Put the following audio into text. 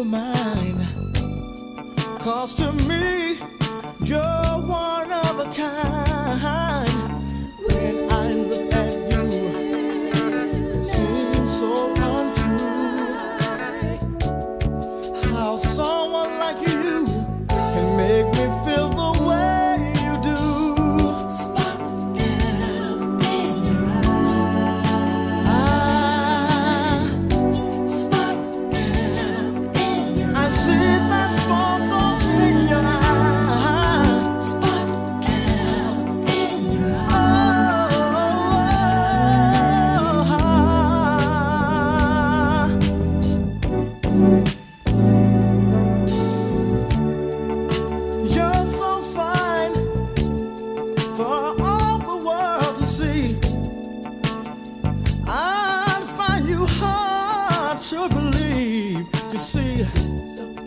were mine. 'Cause to me, you're one of a kind. When I look at you, it seems so untrue. How someone like you can make me feel the way you do. Sparkle in your Ah, sparkle in your I see that sparkle in your eye. sparkle in your You're so fine for all the world to see. I find you hard to believe. You see,